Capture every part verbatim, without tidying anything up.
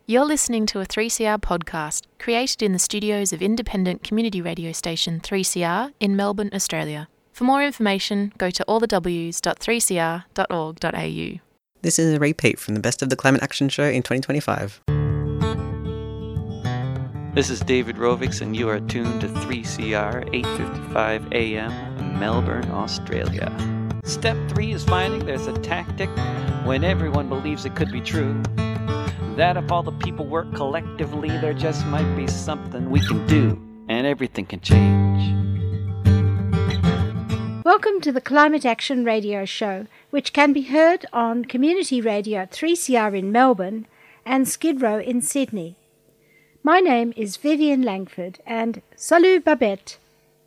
You're listening to a three C R podcast created in the studios of independent community radio station three C R in Melbourne, Australia. For more information, go to all the w dot three c r dot org dot a u. This is a repeat from the Best of the Climate Action Show in twenty twenty-five. This is David Rovix, and you are tuned to three C R eight fifty-five A M, Melbourne, Australia. Step three is finding there's a tactic when everyone believes it could be true. That if all the people work collectively, there just might be something we can do, and everything can change. Welcome to the Climate Action Radio Show, which can be heard on Community Radio at three C R in Melbourne and Skid Row in Sydney. My name is Vivian Langford, and salut Babette.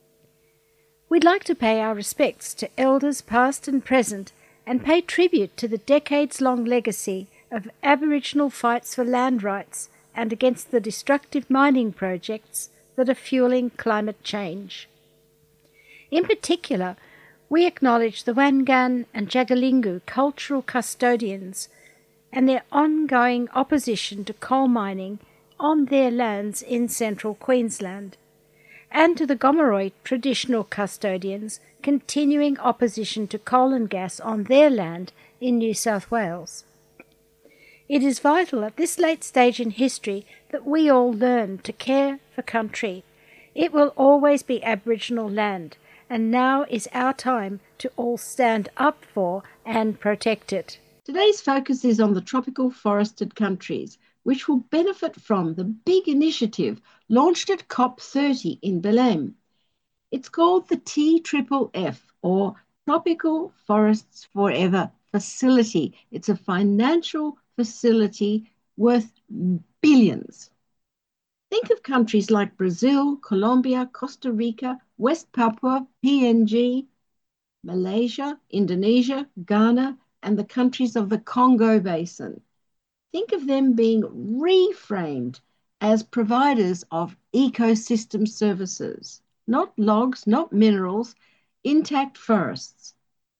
We'd like to pay our respects to elders past and present and pay tribute to the decades-long legacy of Aboriginal fights for land rights and against the destructive mining projects that are fueling climate change. In particular, we acknowledge the Wangan and Jagalingou cultural custodians and their ongoing opposition to coal mining on their lands in central Queensland, and to the Gomeroi traditional custodians continuing opposition to coal and gas on their land in New South Wales. It is vital at this late stage in history that we all learn to care for country. It will always be Aboriginal land, and now is our time to all stand up for and protect it. Today's focus is on the tropical forested countries, which will benefit from the big initiative launched at COP thirty in Belém. It's called the T F F F, or Tropical Forests Forever Facility. It's a financial facility worth billions. Think of countries like Brazil, Colombia, Costa Rica, West Papua, P N G, Malaysia, Indonesia, Ghana, and the countries of the Congo Basin. Think of them being reframed as providers of ecosystem services, not logs, not minerals, intact forests.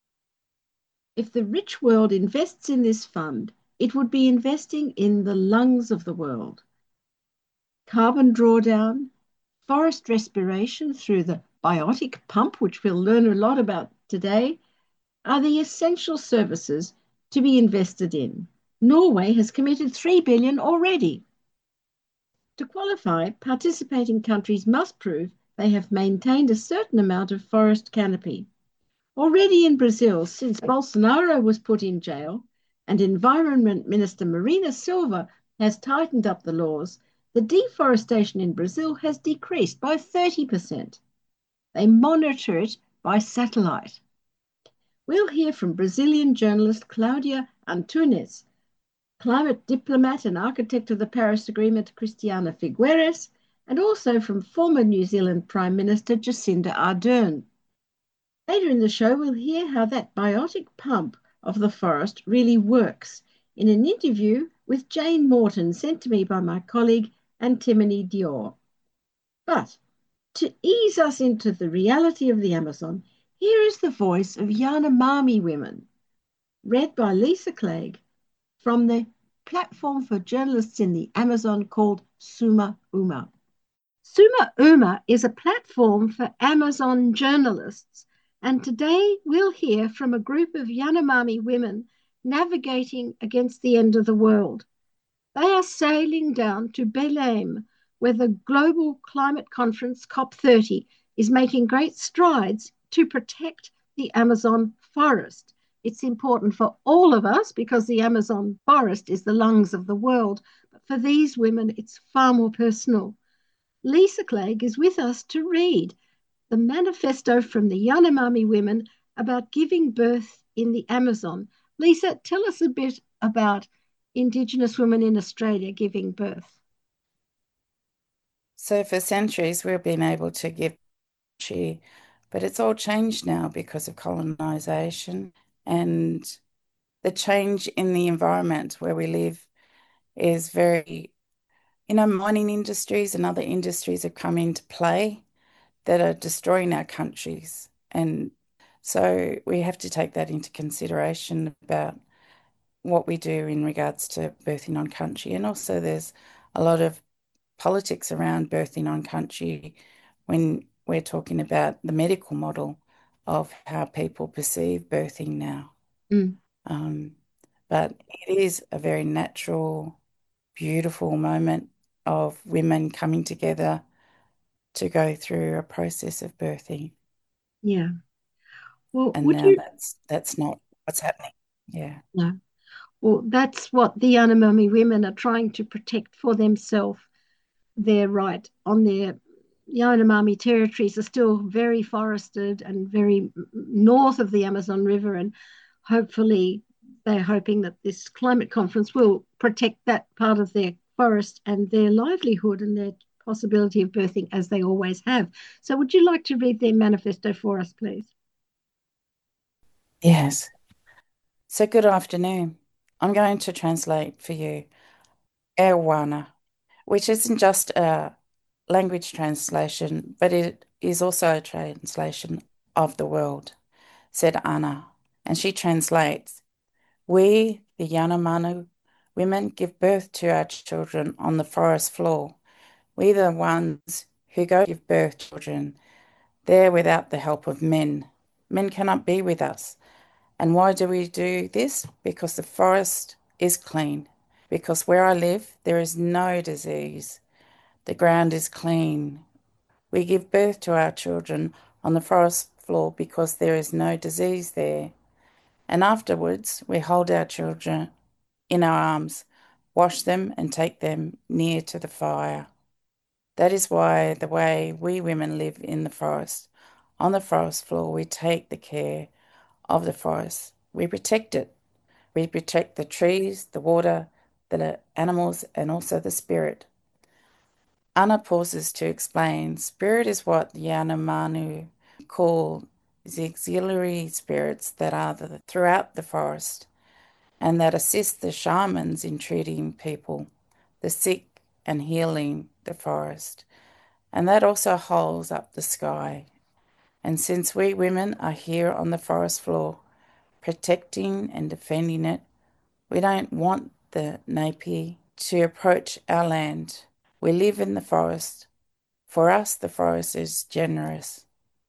If the rich world invests in this fund, it would be investing in the lungs of the world. Carbon drawdown, forest respiration through the biotic pump, which we'll learn a lot about today, are the essential services to be invested in. Norway has committed three billion dollars already. To qualify, participating countries must prove they have maintained a certain amount of forest canopy. Already in Brazil, since Bolsonaro was put in jail, and Environment Minister Marina Silva has tightened up the laws, the deforestation in Brazil has decreased by thirty percent. They monitor it by satellite. We'll hear from Brazilian journalist Claudia Antunes, climate diplomat and architect of the Paris Agreement Cristiana Figueres, and also from former New Zealand Prime Minister Jacinda Ardern. Later in the show, we'll hear how that biotic pump of the forest really works in an interview with Jane Morton sent to me by my colleague Antimony Dior. But to ease us into the reality of the Amazon, here is the voice of Yanomami women, read by Lisa Clegg from the platform for journalists in the Amazon called Suma Uma. Suma Uma is a platform for Amazon journalists, and today we'll hear from a group of Yanomami women navigating against the end of the world. They are sailing down to Belém, where the global climate conference COP thirty is making great strides to protect the Amazon forest. It's important for all of us because the Amazon forest is the lungs of the world, but for these women it's far more personal. Lisa Clegg is with us to read the manifesto from the Yanomami women about giving birth in the Amazon. Lisa, tell us a bit about Indigenous women in Australia giving birth. So for centuries we've been able to give chi, but it's all changed now because of colonisation, and the change in the environment where we live is very, you know, mining industries and other industries have come into play that are destroying our countries. And so we have to take that into consideration about what we do in regards to birthing on country. And also there's a lot of politics around birthing on country when we're talking about the medical model of how people perceive birthing now. Mm. Um, but it is a very natural, beautiful moment of women coming together to go through a process of birthing. Yeah. Well, And would now you? that's that's not what's happening. Yeah. No. Well, that's what the Yanomami women are trying to protect for themselves. Their right on their Yanomami territories are still very forested and very north of the Amazon River, and hopefully they're hoping that this climate conference will protect that part of their forest and their livelihood and their possibility of birthing as they always have. So would you like to read their manifesto for us, please? Yes. So good afternoon. I'm going to translate for you Airwana, which isn't just a language translation, but it is also a translation of the world, said Anna. And she translates, we, the Yanomami women, give birth to our children on the forest floor. We the ones who go give birth to children, there without the help of men. Men cannot be with us. And why do we do this? Because the forest is clean. Because where I live, there is no disease. The ground is clean. We give birth to our children on the forest floor because there is no disease there. And afterwards, we hold our children in our arms, wash them and take them near to the fire. That is why the way we women live in the forest. On the forest floor, we take the care of the forest. We protect it. We protect the trees, the water, the animals, and also the spirit. Anna pauses to explain. Spirit is what the Yanomami call the auxiliary spirits that are the, throughout the forest and that assist the shamans in treating people, the sick, and healing the forest. And that also holds up the sky. And since we women are here on the forest floor, protecting and defending it, we don't want the Napi to approach our land. We live in the forest. For us, the forest is generous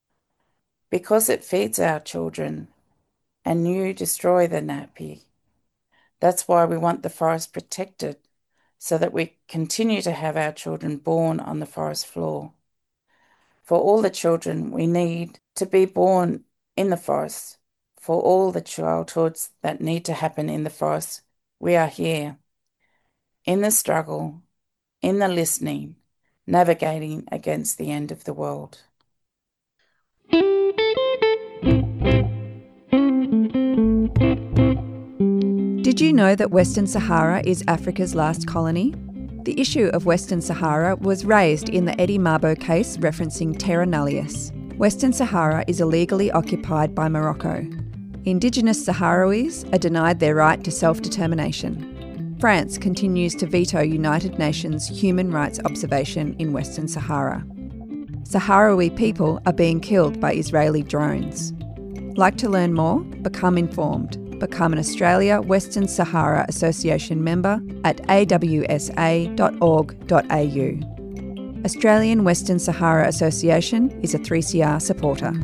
because it feeds our children, and you destroy the Napi. That's why we want the forest protected, so that we continue to have our children born on the forest floor. For all the children we need to be born in the forest, for all the childhoods that need to happen in the forest, we are here. In the struggle, in the listening, navigating against the end of the world. Did you know that Western Sahara is Africa's last colony? The issue of Western Sahara was raised in the Eddie Mabo case referencing Terra Nullius. Western Sahara is illegally occupied by Morocco. Indigenous Sahrawis are denied their right to self-determination. France continues to veto United Nations human rights observation in Western Sahara. Sahrawi people are being killed by Israeli drones. Like to learn more? Become informed. Become an Australia Western Sahara Association member at a w s a dot org dot a u. Australian Western Sahara Association is a three C R supporter.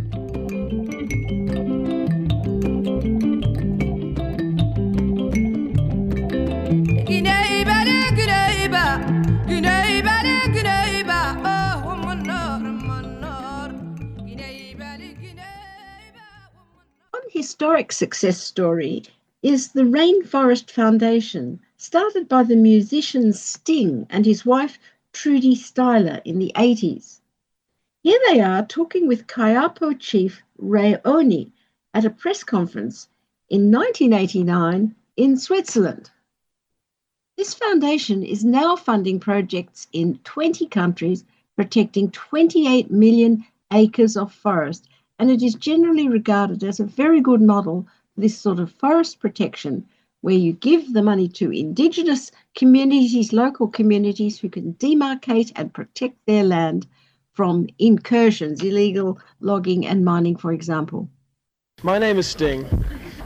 Historic success story is the Rainforest Foundation, started by the musician Sting and his wife Trudy Styler in the eighties. Here they are talking with Kayapo chief Ray Oni at a press conference in nineteen eighty-nine in Switzerland. This foundation is now funding projects in twenty countries, protecting twenty-eight million acres of forest, and it is generally regarded as a very good model for this sort of forest protection, where you give the money to Indigenous communities, local communities who can demarcate and protect their land from incursions, illegal logging and mining, for example. My name is Sting.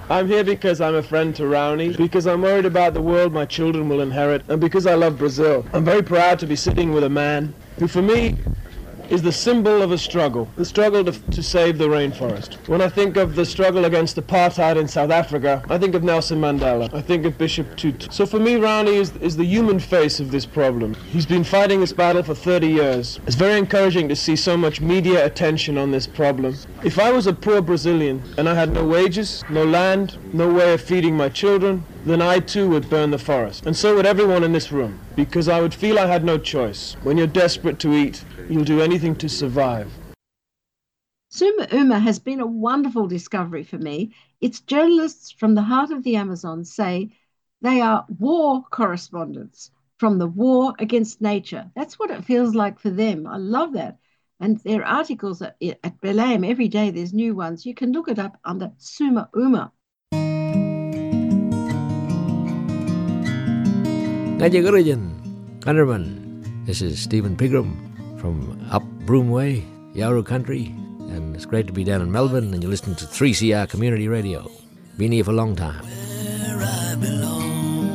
I'm here because I'm a friend to Raoni, because I'm worried about the world my children will inherit, and because I love Brazil. I'm very proud to be sitting with a man who, for me, is the symbol of a struggle, the struggle to, to save the rainforest. When I think of the struggle against apartheid in South Africa, I think of Nelson Mandela, I think of Bishop Tutu. So for me, Raoni is, is the human face of this problem. He's been fighting this battle for thirty years. It's very encouraging to see so much media attention on this problem. If I was a poor Brazilian and I had no wages, no land, no way of feeding my children, then I too would burn the forest. And so would everyone in this room, because I would feel I had no choice. When you're desperate to eat, you'll do anything to survive. Suma Uma has been a wonderful discovery for me. Its journalists from the heart of the Amazon say they are war correspondents from the war against nature. That's what it feels like for them. I love that. And their articles are at Belém every day. There's new ones. You can look it up under Suma Uma. Countrymen, this is Stephen Pigram from up Broome Way, Yawuru country, and it's great to be down in Melbourne, and you're listening to three C R Community Radio. Been here for a long time. Where I belong.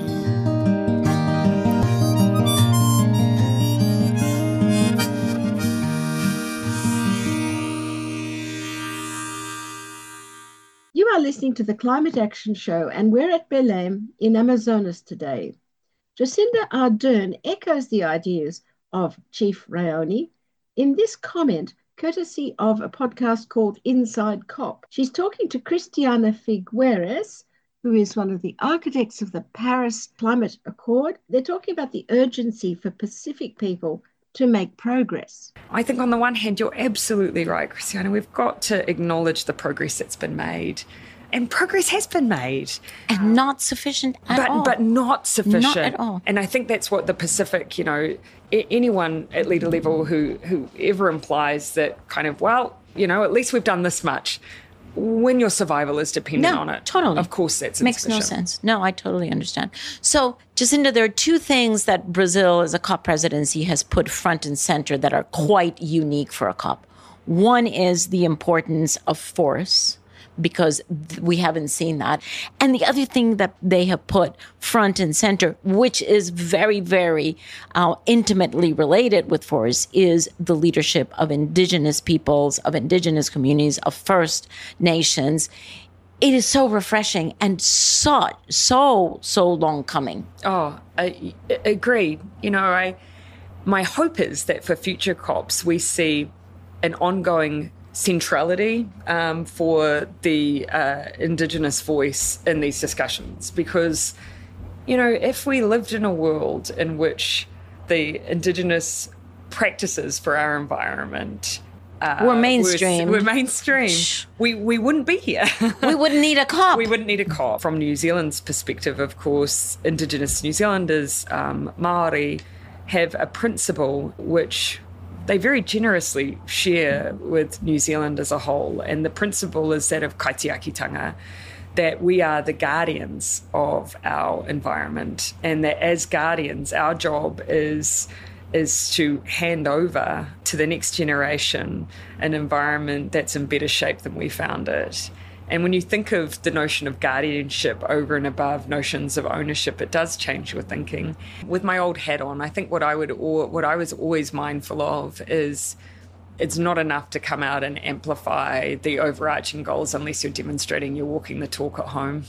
You are listening to the Climate Action Show, and we're at Belém in Amazonas today. Jacinda Ardern echoes the ideas of Chief Raoni in this comment, courtesy of a podcast called Inside COP. She's talking to Cristiana Figueres, who is one of the architects of the Paris Climate Accord. They're talking about the urgency for Pacific people to make progress. I think on the one hand, you're absolutely right, Christiana. We've got to acknowledge the progress that's been made. And progress has been made. And not sufficient at but, all. But not sufficient. Not at all. And I think that's what the Pacific, you know, anyone at leader level who, who ever implies that kind of, well, you know, at least we've done this much, when your survival is dependent no, on it. Totally. Of course that's Makes insufficient. no sense. No, I totally understand. So, Jacinda, there are two things that Brazil as a COP presidency has put front and center that are quite unique for a COP. One is the importance of forests, because th- we haven't seen that. And the other thing that they have put front and center, which is very, very uh, intimately related with forests, is the leadership of Indigenous peoples, of Indigenous communities, of First Nations. It is so refreshing and so, so, so long coming. Oh, I, I agree. You know, I, my hope is that for future COPs, we see an ongoing centrality um, for the uh, Indigenous voice in these discussions, because, you know, if we lived in a world in which the Indigenous practices for our environment uh, were mainstream, were, were mainstream, we we wouldn't be here. We wouldn't need a COP. We wouldn't need a COP. From New Zealand's perspective, of course, Indigenous New Zealanders, um, Māori, have a principle which they very generously share with New Zealand as a whole. And the principle is that of kaitiakitanga, that we are the guardians of our environment, and that as guardians, our job is, is to hand over to the next generation an environment that's in better shape than we found it. And when you think of the notion of guardianship over and above notions of ownership, it does change your thinking. With my old hat on, I think what I would, what I was always mindful of is it's not enough to come out and amplify the overarching goals unless you're demonstrating you're walking the talk at home.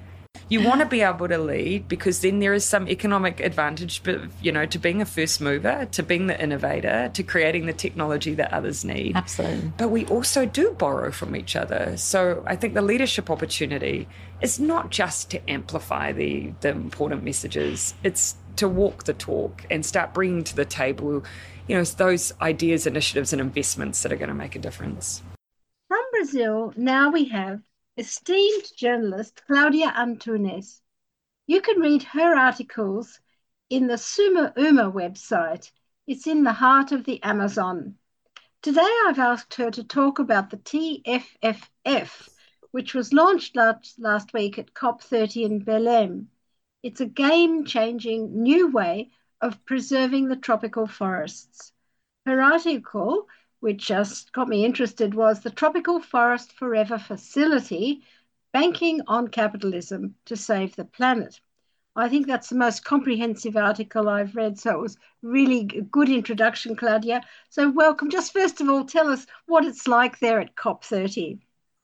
You want to be able to lead, because then there is some economic advantage, but you know, to being a first mover, to being the innovator, to creating the technology that others need. Absolutely. But we also do borrow from each other. So I think the leadership opportunity is not just to amplify the, the important messages. It's to walk the talk and start bringing to the table, you know, those ideas, initiatives, and investments that are going to make a difference. From Brazil, now we have esteemed journalist Claudia Antunes. You can read her articles in the Suma Uma website. It's in the heart of the Amazon. Today I've asked her to talk about the T F F F, which was launched last, last week at COP thirty in Belém. It's a game-changing new way of preserving the tropical forests. Her article, which just got me interested, was the Tropical Forest Forever Facility, Banking on Capitalism to Save the Planet. I think that's the most comprehensive article I've read. So it was really a good introduction, Claudia. So welcome. Just first of all, tell us what it's like there at COP thirty.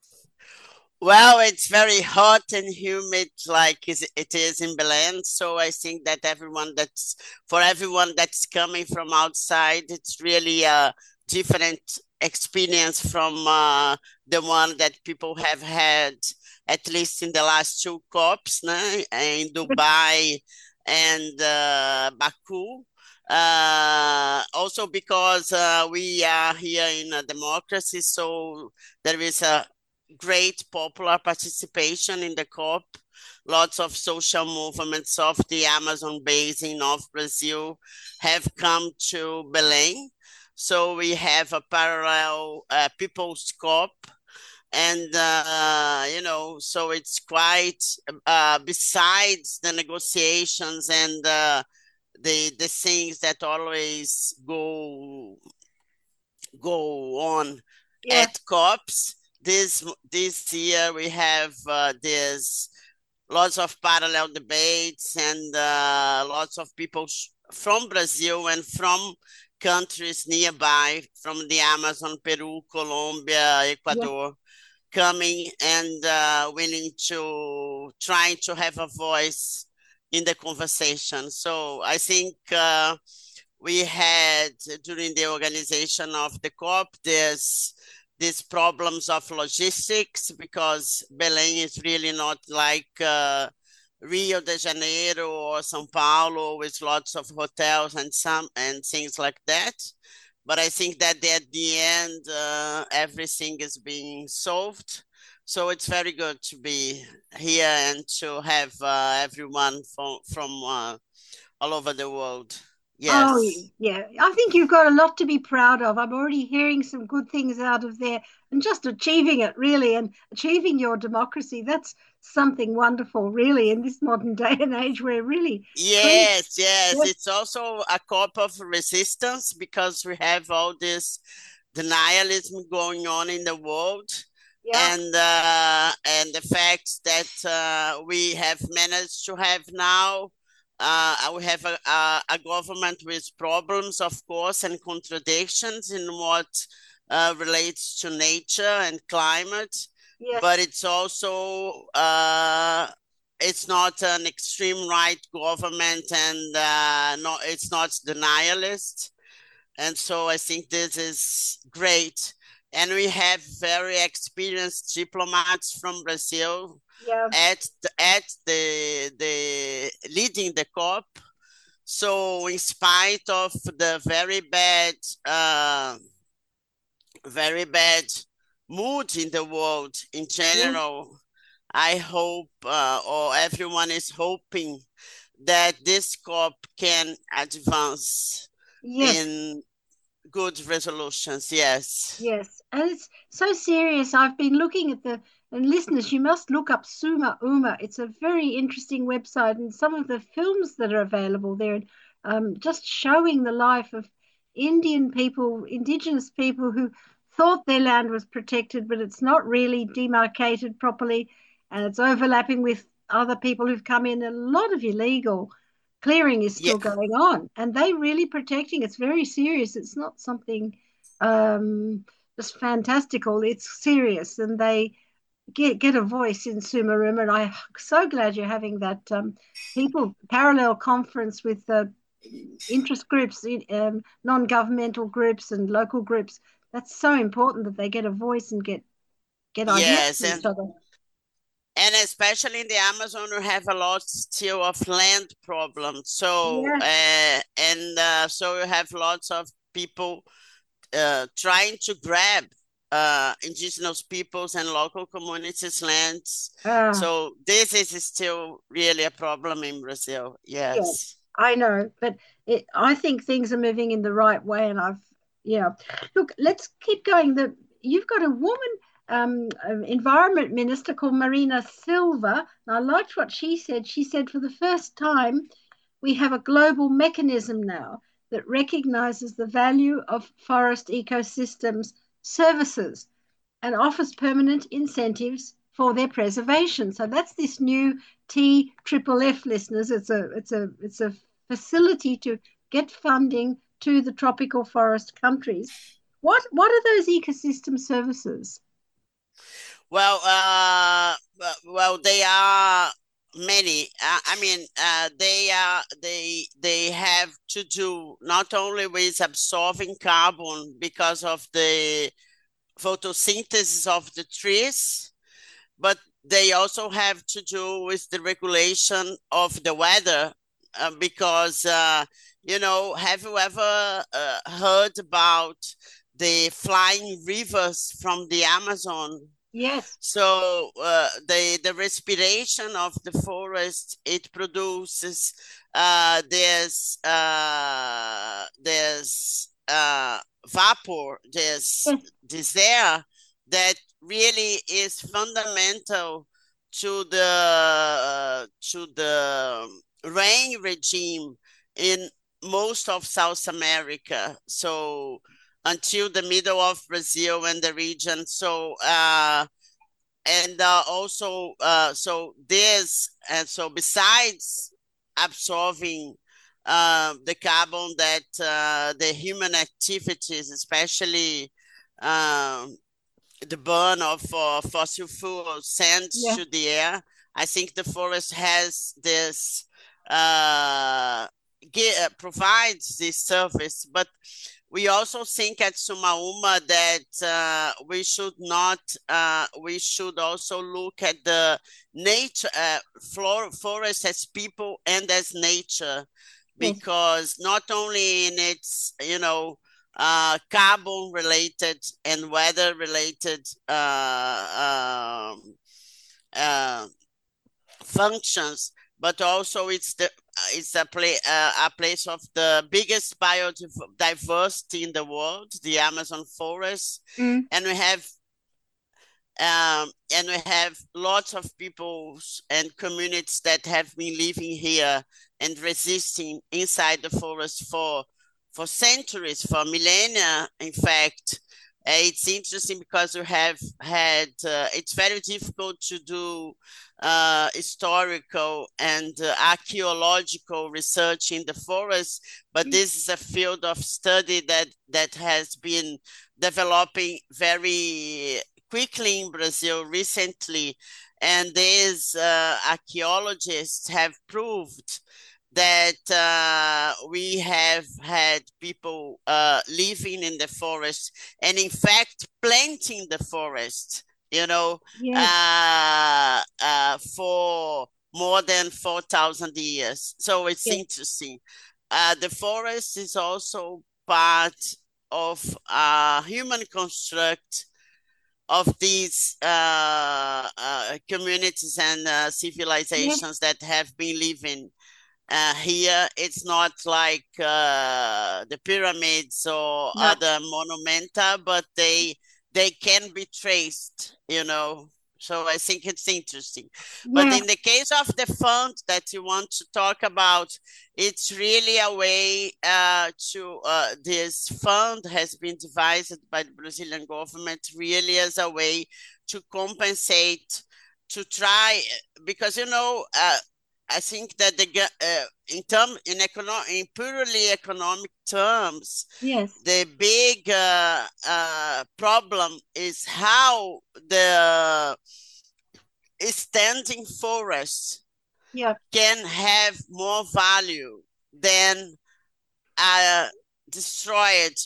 Well, it's very hot and humid like it is in Belém. So I think that everyone that's, for everyone that's coming from outside, it's really a different experience from uh, the one that people have had, at least in the last two COPs, né? In Dubai and uh, Baku. Uh, also because uh, we are here in a democracy, so there is a great popular participation in the COP. Lots of social movements of the Amazon basin of Brazil have come to Belém. So we have a parallel uh, People's COP. And, uh, you know, so it's quite, uh, besides the negotiations and uh, the the things that always go, go on yeah. at COPs, This this year we have uh, this lots of parallel debates and uh, lots of people from Brazil and from countries nearby, from the Amazon, Peru, Colombia, Ecuador, yeah. coming and uh, willing to trying to have a voice in the conversation. So I think uh, we had during the organization of the COP this. These problems of logistics, because Belém is really not like uh, Rio de Janeiro or São Paulo with lots of hotels and some and things like that. But I think that at the end, uh, everything is being solved. So it's very good to be here and to have uh, everyone from, from uh, all over the world. Yes. Oh, yeah. I think you've got a lot to be proud of. I'm already hearing some good things out of there and just achieving it, really, and achieving your democracy. That's something wonderful, really, in this modern day and age where really... Yes, yes. yes. It's also a COP of resistance because we have all this denialism going on in the world. Yeah. And, uh, and the fact that uh, we have managed to have now Uh, we have a, a, a government with problems, of course, and contradictions in what uh, relates to nature and climate. Yes. But it's also, uh, it's not an extreme right government and uh, no, it's not denialist. And so I think this is great. And we have very experienced diplomats from Brazil yeah. at the, at the the leading the COP. So in spite of the very bad uh, very bad mood in the world in general, yeah. I hope uh, or everyone is hoping that this COP can advance yes. in good resolutions. Yes. Yes. And it's so serious. I've been looking at the, and listeners, you must look up Suma Uma. It's a very interesting website, and some of the films that are available there, um, just showing the life of Indian people, indigenous people who thought their land was protected, but it's not really demarcated properly, and it's overlapping with other people who've come in. A lot of illegal clearing is still yeah. going on, and they really protecting. It's very serious. It's not something um, just fantastical. It's serious, and they get get a voice in Sumaruma. And I'm so glad you're having that um, people parallel conference with the interest groups, um, non-governmental groups, and local groups. That's so important that they get a voice and get get ideas yes, from and- each other. And especially in the Amazon, we have a lot still of land problems. So, yes. uh, and uh, so you have lots of people uh, trying to grab uh, indigenous peoples and local communities' lands. Uh, so this is still really a problem in Brazil. Yes. yes I know, but it, I think things are moving in the right way. And I've, yeah. Look, let's keep going. The, you've got a woman... Um, environment minister called Marina Silva, and I liked what she said. She said, for the first time, we have a global mechanism now that recognizes the value of forest ecosystems services and offers permanent incentives for their preservation. So that's this new T F F F, listeners. It's a it's a it's a facility to get funding to the tropical forest countries. What what are those ecosystem services? Well, uh, well, they are many. Uh, I mean, uh, they are they they have to do not only with absorbing carbon because of the photosynthesis of the trees, but they also have to do with the regulation of the weather. Uh, because uh, you know, have you ever uh, heard about the flying rivers from the Amazon? Yes. So uh, the the respiration of the forest, it produces uh, there's uh, there's uh, vapor, there's yes. this air that really is fundamental to the uh, to the rain regime in most of South America. So until the middle of Brazil and the region. So, uh, and uh, also, uh, so this, and so besides absorbing uh, the carbon that uh, the human activities, especially um, the burn of uh, fossil fuels sends yeah. to the air, I think the forest has this, uh, get, uh, provides this service, but we also think at Sumauma that uh, we should not, uh, we should also look at the nature, uh, flora, forest as people and as nature, because yes. not only in its, you know, uh, carbon related and weather related uh, um, uh, functions, but also it's the it's a, play, uh, a place of the biggest biodiversity in the world, the Amazon forest, mm. and we have um, and we have lots of people and communities that have been living here and resisting inside the forest for for centuries, for millennia. In fact, uh, it's interesting because we have had. Uh, it's very difficult to do Uh, historical and uh, archaeological research in the forest, but this is a field of study that that has been developing very quickly in Brazil recently, and these uh, archaeologists have proved that uh, we have had people uh, living in the forest and in fact planting the forest, you know, yes. uh, uh, for more than four thousand years. So it's yes. interesting. Uh, the forest is also part of a human construct of these uh, uh, communities and uh, civilizations yes. that have been living uh, here. It's not like uh, the pyramids or no. other monumenta, but they they can be traced, you know. So I think it's interesting. Yeah. But in the case of the fund that you want to talk about, it's really a way uh, to, uh, this fund has been devised by the Brazilian government really as a way to compensate, to try, because, you know, uh, I think that the uh, in term in economic, in purely economic terms, yes, the big uh, uh, problem is how the standing forest yeah. can have more value than a destroyed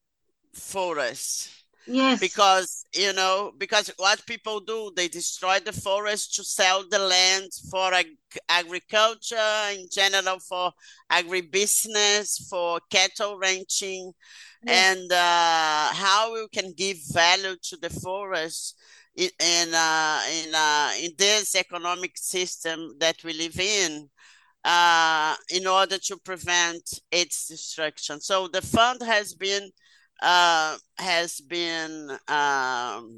forest. Yes. Because, you know, because what people do, they destroy the forest to sell the land for ag agriculture, in general, for agribusiness, for cattle ranching, yes. and uh, how we can give value to the forest in, in, uh, in, uh, in this economic system that we live in, uh, in order to prevent its destruction. So the fund has been Uh, has been um,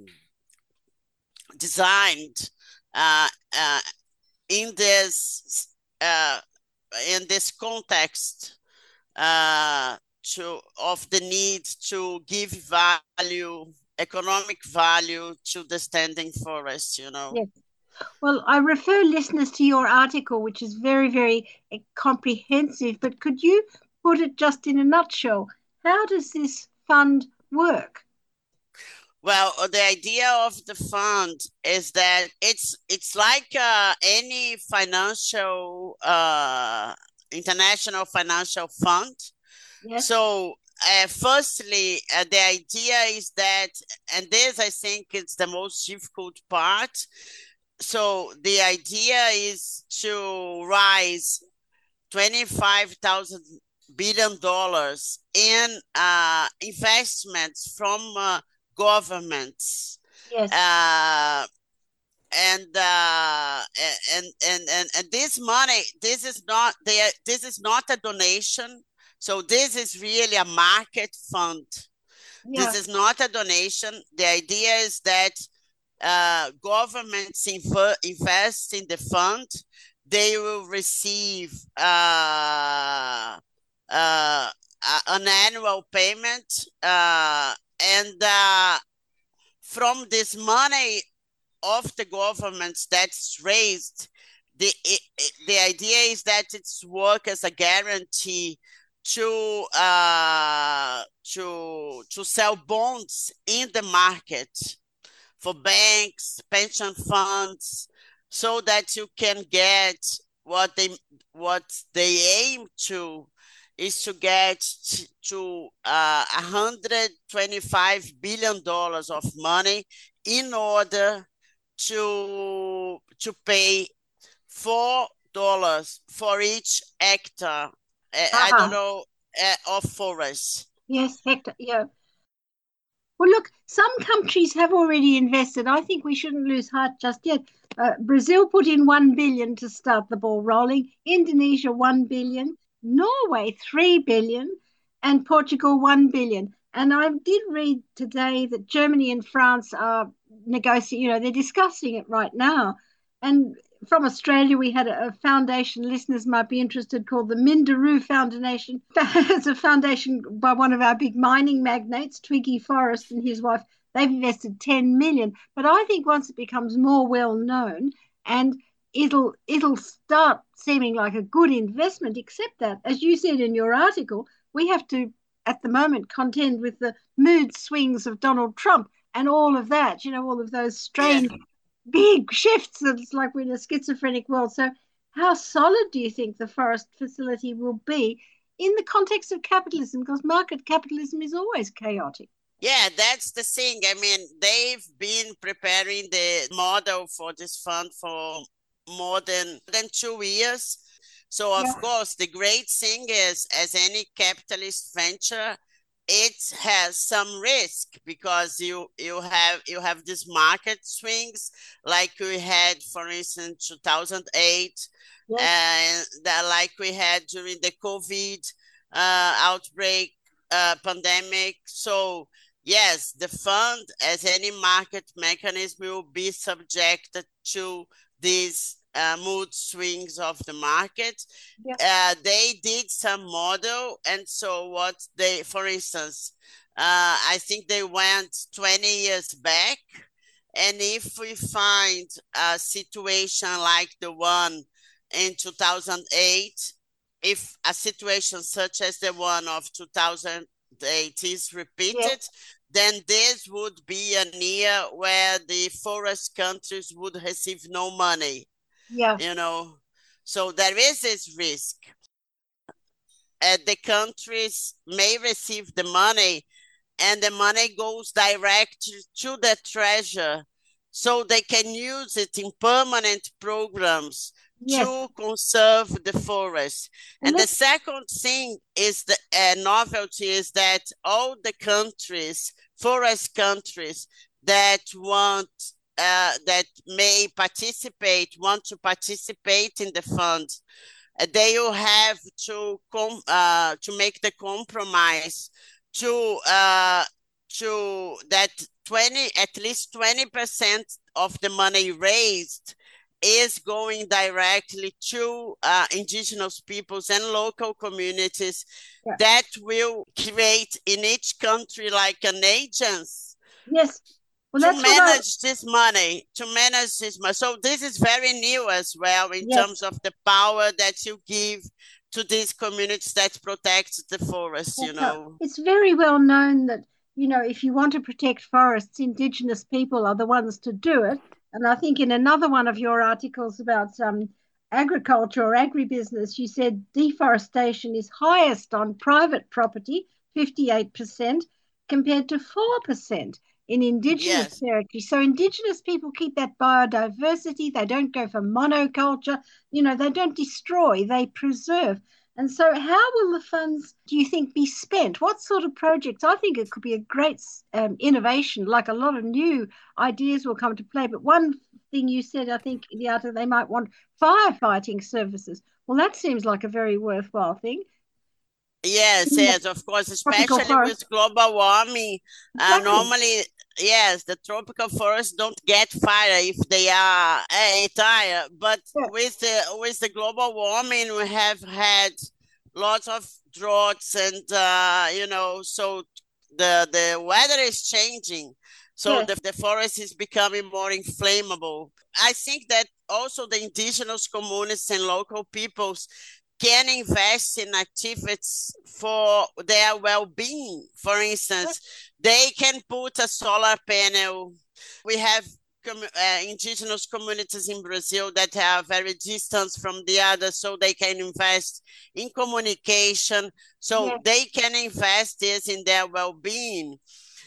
designed uh, uh, in this uh, in this context uh, to of the need to give value economic value to the standing forest, you know. Yes. Well, I refer listeners to your article, which is very, very comprehensive, but could you put it just in a nutshell? How does this fund work? Well, the idea of the fund is that it's it's like uh, any financial, uh, international financial fund. Yes. So uh, firstly, uh, the idea is that, and this I think is the most difficult part, so the idea is to raise twenty-five thousand billion dollars in uh, investments from uh, governments. Yes. Uh, and, uh, and and and and this money, this is not there. This is not a donation. So this is really a market fund. Yeah. This is not a donation. The idea is that uh, governments inv- invest in the fund. They will receive uh, uh, an annual payment, uh, and uh, from this money of the governments that's raised, the it, it, the idea is that it's work as a guarantee to uh, to to sell bonds in the market for banks, pension funds, so that you can get what they what they aim to is to get to uh, one hundred twenty-five billion dollars of money in order to to pay four dollars for each hectare. Uh-huh. I don't know uh, of forest. Yes, hectare. Yeah. Well, look, some countries have already invested. I think we shouldn't lose heart just yet. Uh, Brazil put in one billion to start the ball rolling. Indonesia one billion. Norway three billion, and Portugal one billion. And I did read today that Germany and France are negotiating, you know, they're discussing it right now. And from Australia, we had a, a foundation, listeners might be interested, called the Minderoo Foundation. It's a foundation by one of our big mining magnates, Twiggy Forrest and his wife. They've invested ten million. But I think once it becomes more well known, and it'll it'll start seeming like a good investment, except that, as you said in your article, we have to, at the moment, contend with the mood swings of Donald Trump and all of that, you know, all of those strange yeah. big shifts. It's like we're in a schizophrenic world. So how solid do you think the forest facility will be in the context of capitalism? Because market capitalism is always chaotic. Yeah, that's the thing. I mean, they've been preparing the model for this fund for more than, than two years. So, of yeah. course, the great thing is, as any capitalist venture, it has some risk because you you have you have these market swings like we had, for instance, two thousand eight, yes. and that like we had during the COVID uh, outbreak uh, pandemic. So yes, the fund, as any market mechanism, will be subjected to these Uh, mood swings of the market. Yeah. Uh, they did some model, and so what they, for instance, uh, I think they went twenty years back, and if we find a situation like the one in two thousand eight, if a situation such as the one of two thousand eight is repeated, yeah. then this would be a year where the forest countries would receive no money. Yeah, you know, so there is this risk. Uh, the countries may receive the money, and the money goes direct to the treasury, so they can use it in permanent programs yes. to conserve the forest. And, and the second thing is the uh, novelty is that all the countries, forest countries that want Uh, that may participate, want to participate in the fund, uh, they will have to com- uh, to make the compromise to uh, to that twenty at least twenty percent of the money raised is going directly to uh, indigenous peoples and local communities. Yeah. That will create in each country like an agency Yes. Well, to that's what I- manage this money, to manage this money. So this is very new as well in Yes. terms of the power that you give to these communities that protect the forest, you That's know. right. It's very well known that, you know, if you want to protect forests, Indigenous people are the ones to do it. And I think in another one of your articles about um, agriculture or agribusiness, you said deforestation is highest on private property, fifty-eight percent, compared to four percent in Indigenous Yes. territory. So Indigenous people keep that biodiversity. They don't go for monoculture. You know, they don't destroy, they preserve. And so how will the funds, do you think, be spent? What sort of projects? I think it could be a great um, innovation, like a lot of new ideas will come to play. But one thing you said, I think, the other, they might want firefighting services. Well, that seems like a very worthwhile thing. Yes, yes, of course, Tropical especially forest. with global warming. Uh, Exactly. normally, yes, the tropical forests don't get fire if they are uh, tired. But Yeah. with the with the global warming, we have had lots of droughts, and uh, you know, so the the weather is changing. So Yeah. the, the forest is becoming more inflammable. I think that also the indigenous communities and local peoples can invest in activities for their well-being. For instance, they can put a solar panel. We have com- uh, indigenous communities in Brazil that are very distant from the other, so they can invest in communication. So Yeah. they can invest this in their well-being.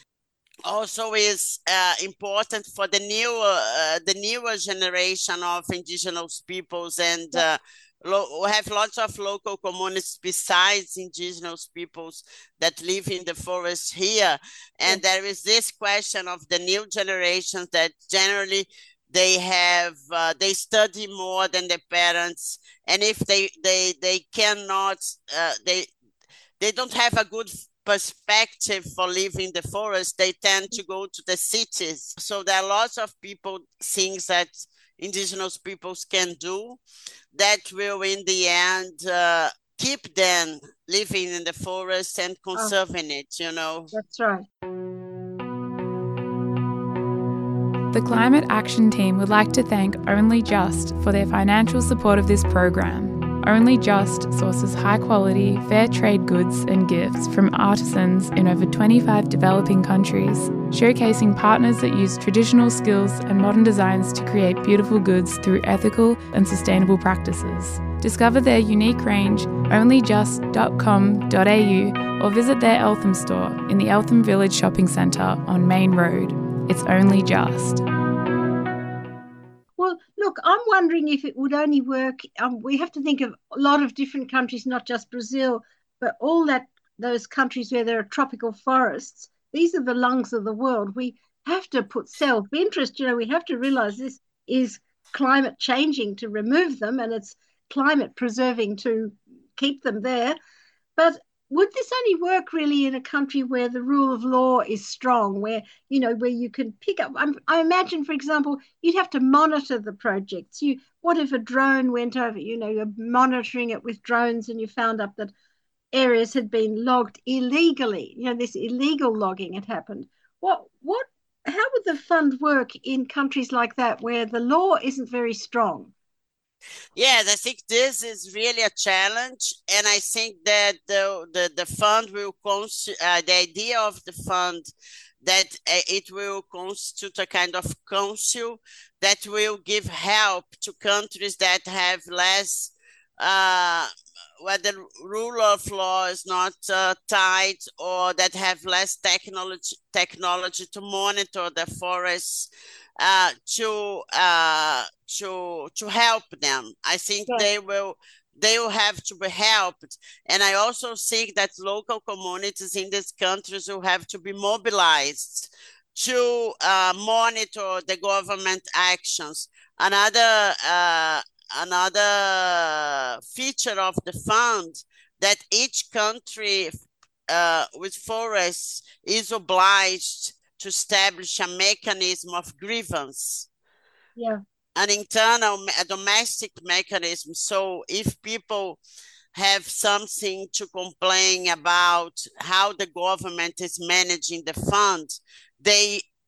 Also is uh, important for the newer uh, the newer generation of indigenous peoples, and uh, lo- we have lots of local communities besides indigenous peoples that live in the forest here. And there is this question of the new generations that generally they have uh, they study more than their parents, and if they they they cannot uh, they they don't have a good perspective for living the forest, they tend to go to the cities. So there are lots of people, things that indigenous peoples can do that will in the end uh, keep them living in the forest and conserving it, you know. That's right. The Climate Action Team would like to thank Only Just for their financial support of this program. Only Just sources high-quality, fair trade goods and gifts from artisans in over twenty-five developing countries, showcasing partners that use traditional skills and modern designs to create beautiful goods through ethical and sustainable practices. Discover their unique range only just dot com dot a u or visit their Eltham store in the Eltham Village Shopping Centre on Main Road. It's Only Just. Well, look, I'm wondering if it would only work. Um, we have to think of a lot of different countries, not just Brazil, but all that those countries where there are tropical forests. These are the lungs of the world. We have to put self-interest. You know, we have to realize this is climate changing to remove them, and it's climate preserving to keep them there. But would this only work really in a country where the rule of law is strong, where, you know, where you can pick up, I'm, I imagine, for example, you'd have to monitor the projects. You, what if a drone went over, you know, you're monitoring it with drones and you found up that areas had been logged illegally, you know, this illegal logging had happened. What, what, how would the fund work in countries like that where the law isn't very strong? Yes, I think this is really a challenge, and I think that the the, the fund will const- uh, the idea of the fund that uh, it will constitute a kind of council that will give help to countries that have less, uh, where the rule of law is not uh, tight, or that have less technology technology to monitor the forests. Uh, to uh, to to help them. I think yeah. they will they will have to be helped, and I also think that local communities in these countries will have to be mobilized to uh, monitor the government actions. Another uh, another feature of the fund that each country uh, with forests is obliged to establish a mechanism of grievance, yeah, an internal, a domestic mechanism. So if people have something to complain about how the government is managing the fund, they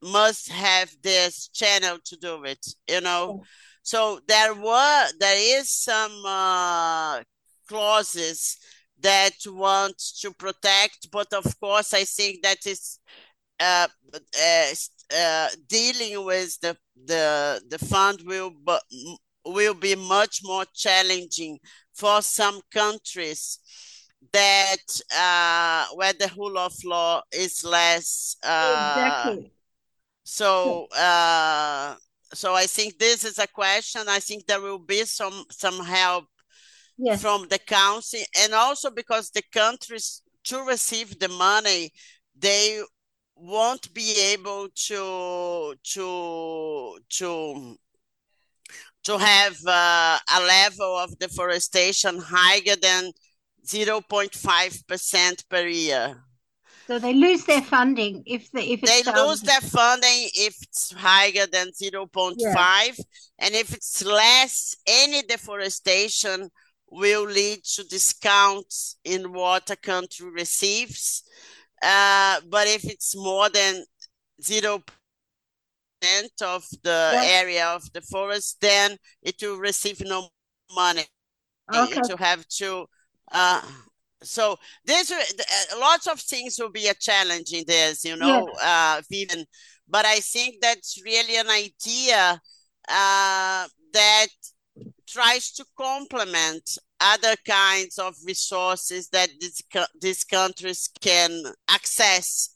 must have this channel to do it, you know. Yeah. So there were, there is some uh, clauses that want to protect, but of course, I think that is uh, uh, uh, dealing with the the the fund will will be much more challenging for some countries that uh, where the rule of law is less. Uh, exactly. So, uh, so I think this is a question. I think there will be some some help yes. from the council, and also because the countries to receive the money, they won't be able to to to to have uh, a level of deforestation higher than zero point five percent per year. So they lose their funding if the if it's they um, lose their funding if it's higher than zero point five, yeah. and if it's less, any deforestation will lead to discounts in what a country receives. Uh, but if it's more than zero percent of the yeah. area of the forest, then it will receive no money. Okay. It will have to. Uh, So there's uh, lots of things will be a challenge in this, you know, yeah. uh, Vivian. But I think that's really an idea uh, that tries to complement other kinds of resources that this, these countries can access.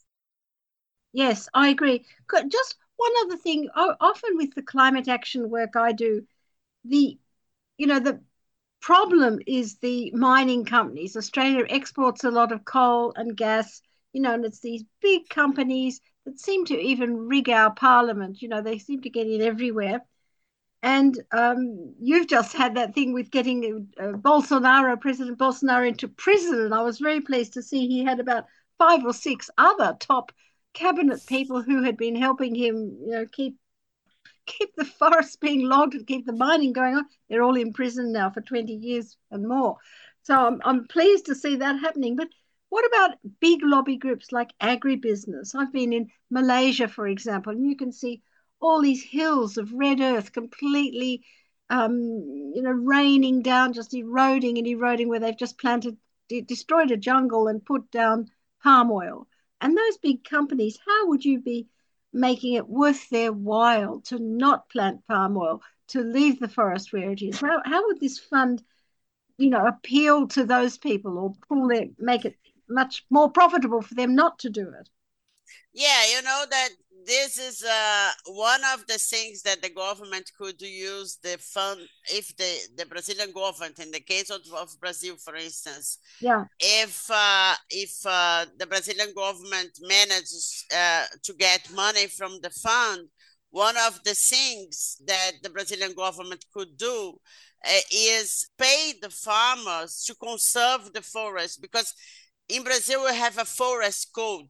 Yes, I agree. Just one other thing. Often with the climate action work I do, the, you know, the problem is the mining companies. Australia exports a lot of coal and gas, you know, and it's these big companies that seem to even rig our parliament. You know, they seem to get in everywhere. And um, you've just had that thing with getting uh, Bolsonaro, President Bolsonaro, into prison. And I was very pleased to see he had about five or six other top cabinet people who had been helping him, you know, keep keep the forests being logged and keep the mining going on. They're all in prison now for twenty years and more. So I'm, I'm pleased to see that happening. But what about big lobby groups like agribusiness? I've been in Malaysia, for example, and you can see all these hills of red earth completely, um, you know, raining down, just eroding and eroding, where they've just planted, de- destroyed a jungle and put down palm oil. And those big companies, how would you be making it worth their while to not plant palm oil, to leave the forest where it is? How, how would this fund, you know, appeal to those people or pull it, make it much more profitable for them not to do it? Yeah, you know that this is uh, one of the things that the government could use the fund, if the, the Brazilian government, in the case of, of Brazil, for instance, yeah, if uh, if uh, the Brazilian government manages uh, to get money from the fund, one of the things that the Brazilian government could do uh, is pay the farmers to conserve the forest, because in Brazil we have a forest code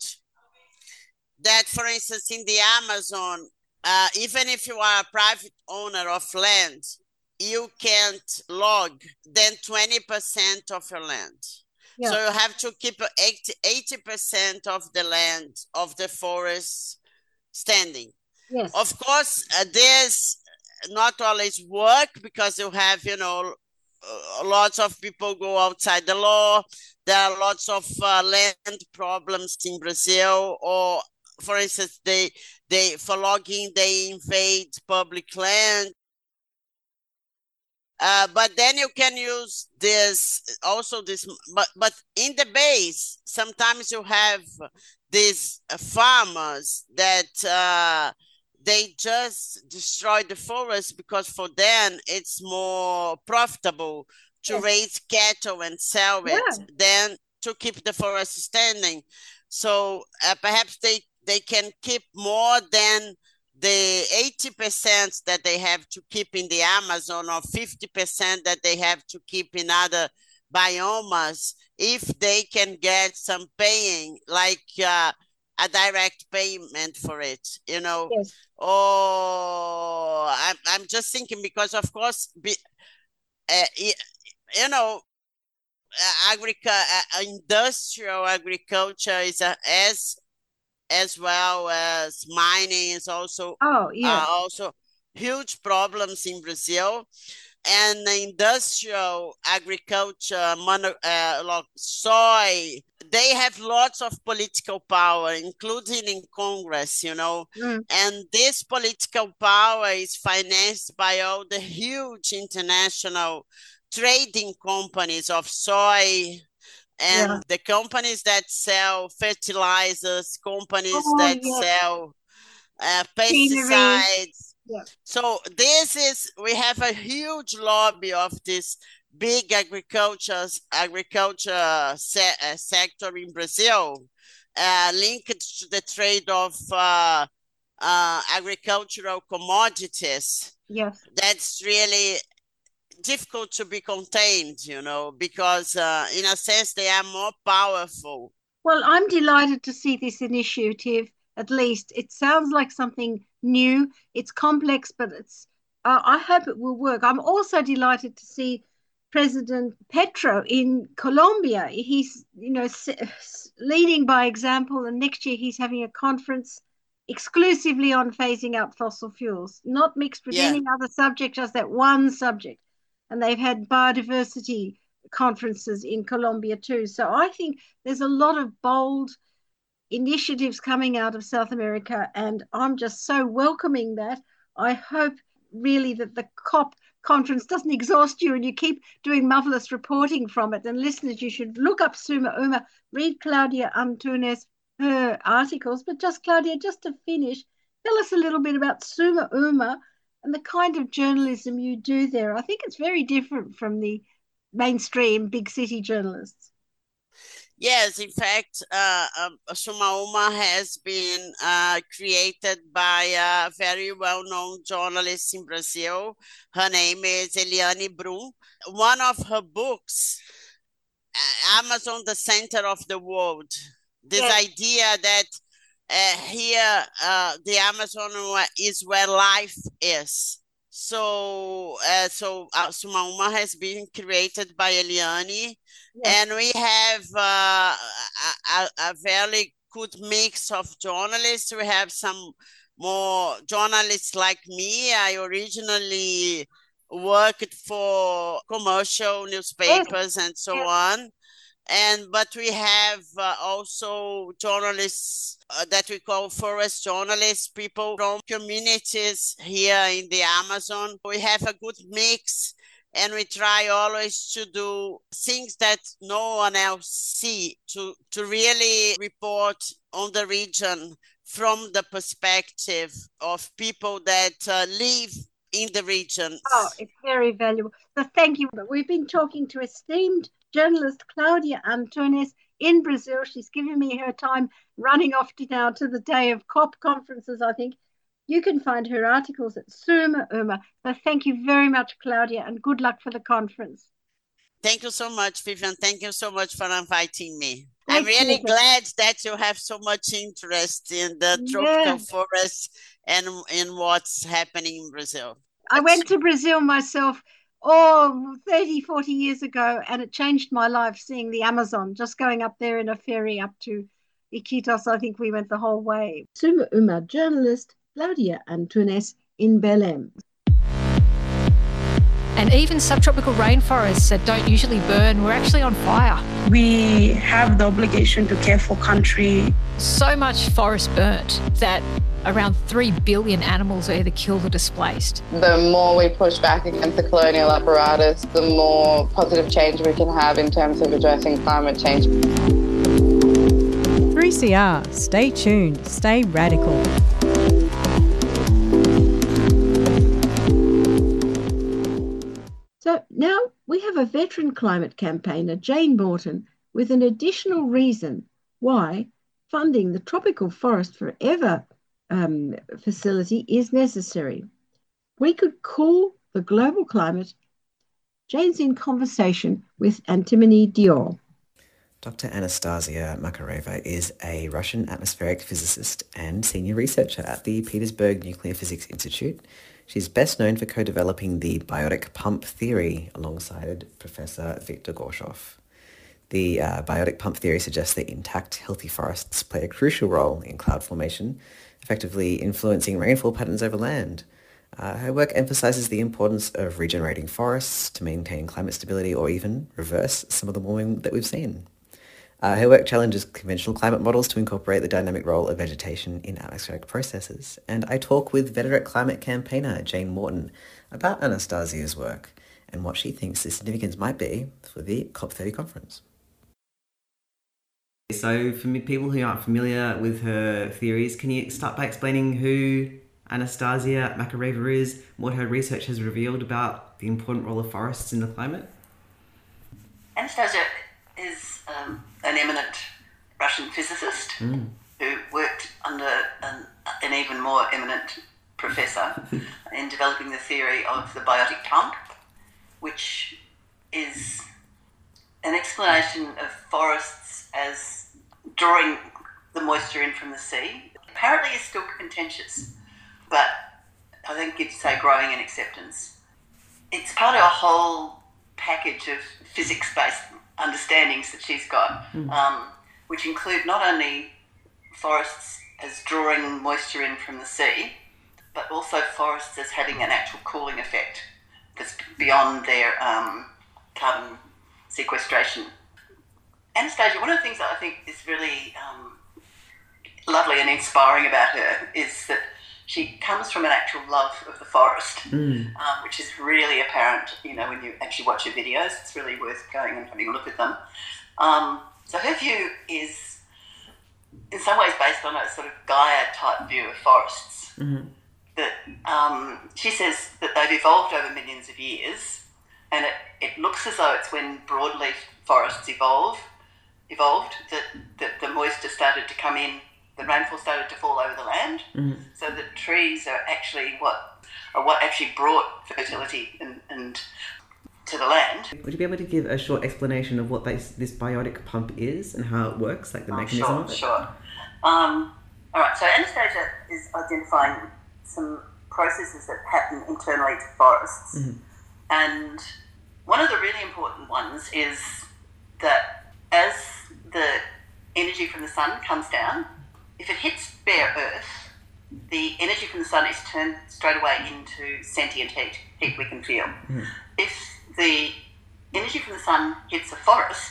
that, for instance, in the Amazon, uh, even if you are a private owner of land, you can't log then twenty percent of your land. Yeah. So you have to keep eighty percent of the land, of the forest standing. Yes. Of course, uh, this not always work, because you have, you know, uh, lots of people go outside the law. There are lots of uh, land problems in Brazil, or for instance, they they for logging they invade public land. Uh, but then you can use this also this, but but in the base, sometimes you have these uh, farmers that uh, they just destroy the forest because for them it's more profitable to yes. raise cattle and sell it yeah. than to keep the forest standing. So uh, perhaps they. They can keep more than the eighty percent that they have to keep in the Amazon, or fifty percent that they have to keep in other biomes, if they can get some paying, like uh, a direct payment for it, you know. Yes. Or I'm, I'm just thinking, because of course, be, uh, you know, uh, agric- uh, industrial agriculture is a, as as well as mining is also oh yeah uh, also huge problems in Brazil. And industrial agriculture, mono, uh, like soy, they have lots of political power, including in Congress, you know. Mm. And this political power is financed by all the huge international trading companies of soy, and Yeah. the companies that sell fertilizers, companies Oh, that yes. sell uh, Scenery. pesticides. Yeah. So this is, we have a huge lobby of this big agriculture agriculture se- uh, sector in Brazil, uh, linked to the trade of uh, uh, agricultural commodities. Yes. That's really difficult to be contained, you know, because uh, in a sense they are more powerful. Well, I'm delighted to see this initiative. At least it sounds like something new. It's complex, but it's. Uh, I hope it will work. I'm also delighted to see President Petro in Colombia. He's, you know, leading by example, and next year he's having a conference exclusively on phasing out fossil fuels, not mixed with Yeah. any other subject, just that one subject. And they've had biodiversity conferences in Colombia too. So I think there's a lot of bold initiatives coming out of South America, and I'm just so welcoming that. I hope really that the COP conference doesn't exhaust you and you keep doing marvelous reporting from it. And listeners, you should look up Suma Uma, read Claudia Antunes, her articles. But just, Claudia, just to finish, tell us a little bit about Suma Uma and the kind of journalism you do there. I think it's very different from the mainstream big city journalists. Yes, in fact, uh, um, Suma Uma has been uh, created by a very well-known journalist in Brazil. Her name is Eliane Brum. One of her books, uh, Amazon, the Center of the World, this Yes. idea that uh, here uh, the Amazon is where life is. So, uh, so uh, Suma Uma has been created by Eliane. Yes. And we have uh, a, a, a very good mix of journalists. We have some more journalists like me. I originally worked for commercial newspapers and so Yes. on. And but we have uh, also journalists uh, that we call forest journalists, people from communities here in the Amazon. We have a good mix. And we try always to do things that no one else see, to, to really report on the region from the perspective of people that uh, live in the region. Oh, it's very valuable. So thank you. We've been talking to esteemed journalist Claudia Antunes in Brazil. She's given me her time running off to now to the day of COP conferences, I think. You can find her articles at Suma Uma. So thank you very much, Claudia, and good luck for the conference. Thank you so much, Vivian. Thank you so much for inviting me. Thank I'm really you. glad that you have so much interest in the tropical Yeah. forests and in what's happening in Brazil. I went to Brazil myself, oh, thirty, forty years ago, and it changed my life seeing the Amazon, just going up there in a ferry up to Iquitos. I think we went the whole way. Suma Uma journalist Claudia Antunes in Belém. And even subtropical rainforests that don't usually burn were actually on fire. We have the obligation to care for country. So much forest burnt that around three billion animals are either killed or displaced. The more we push back against the colonial apparatus, the more positive change we can have in terms of addressing climate change. three C R, stay tuned, stay radical. So now we have a veteran climate campaigner, Jane Morton, with an additional reason why funding the Tropical Forest Forever um, facility is necessary. We could cool the global climate. Jane's in conversation with Antimony Dior. Doctor Anastasia Makareva is a Russian atmospheric physicist and senior researcher at the Petersburg Nuclear Physics Institute. She's best known for co-developing the biotic pump theory alongside Professor Viktor Gorshov. The uh, biotic pump theory suggests that intact, healthy forests play a crucial role in cloud formation, effectively influencing rainfall patterns over land. Uh, her work emphasises the importance of regenerating forests to maintain climate stability or even reverse some of the warming that we've seen. Uh, her work challenges conventional climate models to incorporate the dynamic role of vegetation in atmospheric processes. And I talk with veteran climate campaigner Jane Morton about Anastasia's work and what she thinks the significance might be for the COP thirty conference. So for me, people who aren't familiar with her theories, can you start by explaining who Anastasia Makareva is, what her research has revealed about the important role of forests in the climate? Anastasia is um, an eminent Russian physicist mm. who worked under an, an even more eminent professor in developing the theory of the biotic pump, which is an explanation of forests as drawing the moisture in from the sea. Apparently it's still contentious, but I think you'd say growing in acceptance. It's part of a whole package of physics-based understandings that she's got, mm. um, which include not only forests as drawing moisture in from the sea, but also forests as having an actual cooling effect that's beyond their um, carbon sequestration. Anastasia, one of the things that I think is really um, lovely and inspiring about her is that she comes from an actual love of the forest, mm. um, which is really apparent, you know, when you actually watch her videos. It's really worth going and having a look at them. Um, so her view is in some ways based on a sort of Gaia-type view of forests. Mm-hmm. That um, she says that they've evolved over millions of years, and it, it looks as though it's when broadleaf forests evolve, evolved that, that the moisture started to come in, the rainfall started to fall over the land, mm-hmm. so that trees are actually what are what actually brought fertility and, and to the land. Would you be able to give a short explanation of what this, this biotic pump is and how it works, like the oh, mechanism sure, of it? Sure. Um, all right, so Anastasia is identifying some processes that happen internally to forests. Mm-hmm. And one of the really important ones is that as the energy from the sun comes down, if it hits bare earth, the energy from the sun is turned straight away into sentient heat, heat we can feel. Mm-hmm. If the energy from the sun hits a forest,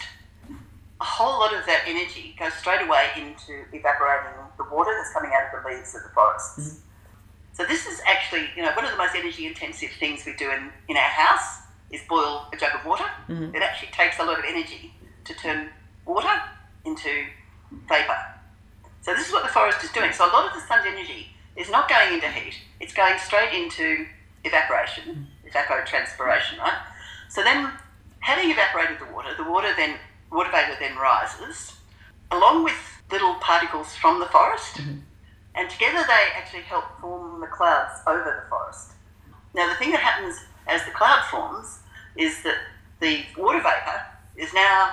a whole lot of that energy goes straight away into evaporating the water that's coming out of the leaves of the forests. Mm-hmm. So this is actually, you know, one of the most energy-intensive things we do in, in our house is boil a jug of water. Mm-hmm. It actually takes a lot of energy to turn water into vapour. So this is what the forest is doing. So a lot of the sun's energy is not going into heat. It's going straight into evaporation, evapotranspiration, right? So then, having evaporated the water, the water then, water vapour then rises, along with little particles from the forest, mm-hmm. and together they actually help form the clouds over the forest. Now, the thing that happens as the cloud forms is that the water vapour is now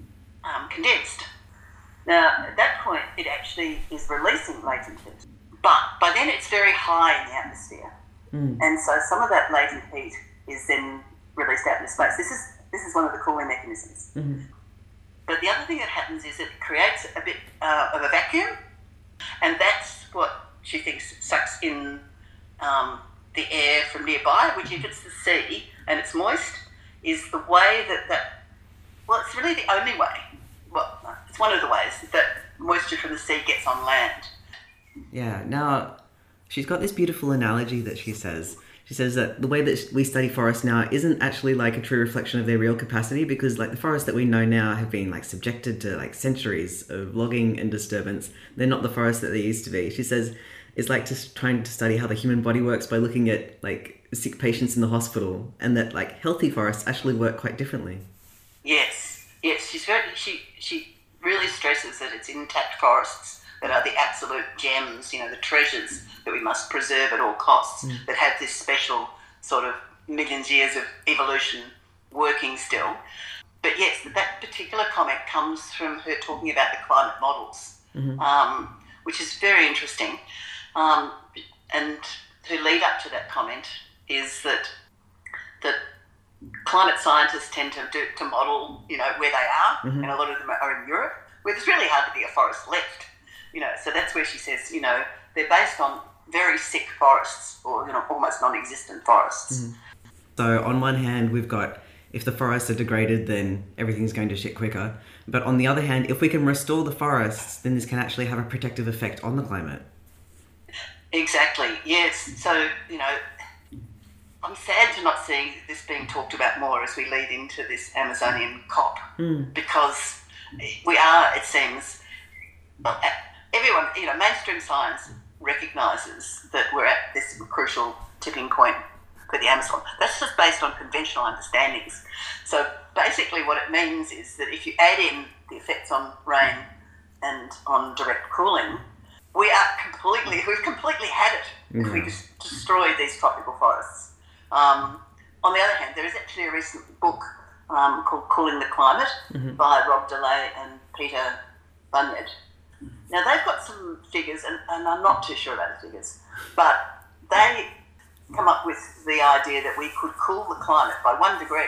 um, condensed. Now, at that point, it actually is releasing latent heat. But by then, it's very high in the atmosphere. Mm. And so some of that latent heat is then released out into space. This is this is one of the cooling mechanisms. Mm-hmm. But the other thing that happens is it creates a bit uh, of a vacuum, and that's what she thinks sucks in um, the air from nearby, which if it's the sea and it's moist, is the way that that, well, it's really the only way, well, it's one of the ways that moisture from the sea gets on land. Yeah, now she's got this beautiful analogy that she says. She says that the way that we study forests now isn't actually like a true reflection of their real capacity, because like the forests that we know now have been like subjected to like centuries of logging and disturbance. They're not the forests that they used to be. She says it's like just trying to study how the human body works by looking at like sick patients in the hospital, and that like healthy forests actually work quite differently. Yes, yes, she's very, she, she really stresses that it's intact forests that are the absolute gems, you know, the treasures that we must preserve at all costs, mm. that have this special sort of millions years of evolution working still. But yes, that particular comment comes from her talking about the climate models, mm-hmm. um, which is very interesting. Um, and her lead up to that comment is that that climate scientists tend to do, to model, you know, where they are, Mhm. and a lot of them are in Europe, where there's really hardly a forest left, you know. So that's where she says, you know, they're based on very sick forests, or, you know, almost non-existent forests. Mhm. So on one hand, we've got, if the forests are degraded, then everything's going to shit quicker. But on the other hand, if we can restore the forests, then this can actually have a protective effect on the climate. Exactly, yes. So, you know, I'm sad to not see this being talked about more as we lead into this Amazonian COP, Mm. because we are, it seems, well, everyone, you know, mainstream science recognises that we're at this crucial tipping point for the Amazon. That's just based on conventional understandings. So basically what it means is that if you add in the effects on rain and on direct cooling, we are completely, we've completely had it if we Yeah. just destroy these tropical forests. Um, on the other hand, there is actually a recent book um, called Cooling the Climate Mhm. by Rob DeLay and Peter Bunyard. Now, they've got some figures, and, and I'm not too sure about the figures, but they come up with the idea that we could cool the climate by one degree,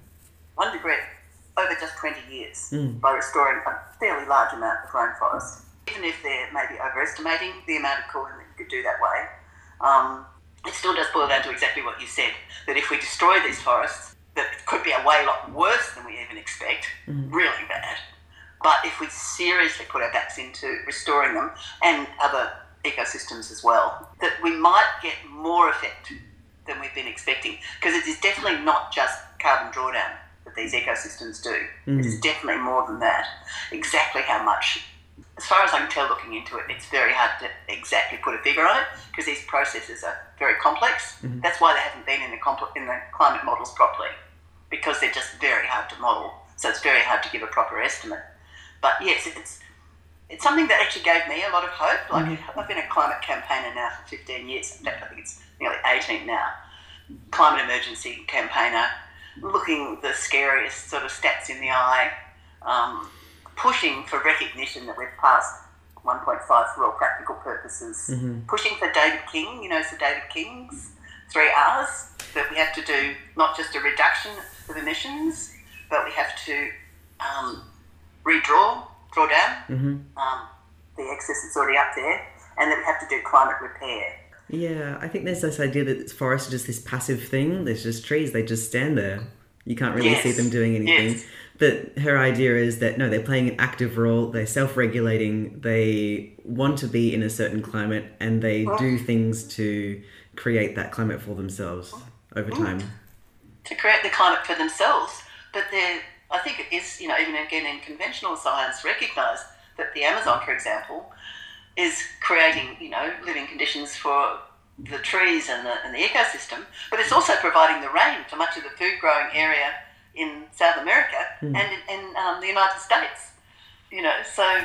one degree over just twenty years Mm. by restoring a fairly large amount of rainforest. Even if they're maybe overestimating the amount of cooling that you could do that way, um, it still does boil down to exactly what you said, that if we destroy these forests, that it could be a way lot worse than we even expect, Mhm. really bad. But if we seriously put our backs into restoring them, and other ecosystems as well, that we might get more effect than we've been expecting, because it is definitely not just carbon drawdown that these ecosystems do. Mm. It's definitely more than that. Exactly how much, as far as I can tell looking into it, it's very hard to exactly put a figure on it, because these processes are very complex. Mhm. That's why they haven't been in the, compl- in the climate models properly, because they're just very hard to model. So it's very hard to give a proper estimate. But yes, it's it's something that actually gave me a lot of hope. Like, Mhm. I've been a climate campaigner now for fifteen years. In fact, I think it's nearly eighteen now. Climate emergency campaigner, looking the scariest sort of stats in the eye, um, pushing for recognition that we've passed one point five for all practical purposes, Mhm. pushing for David King, you know, so David King's three R's, that we have to do not just a reduction of emissions, but we have to um, redraw, draw down Mhm. um, the excess that's already up there, and that we have to do climate repair. Yeah, I think there's this idea that forests are just this passive thing. There's just trees, they just stand there. You can't really Yes. see them doing anything. Yes. But her idea is that no, they're playing an active role, they're self-regulating, they want to be in a certain climate, and they do things to create that climate for themselves over time. To create the climate for themselves, but they're, I think it is, you know, even again in conventional science, recognised that the Amazon, for example, is creating, you know, living conditions for the trees and the, and the ecosystem, but it's also providing the rain for much of the food growing area in South America Mm. and in, in um, the United States. You know, so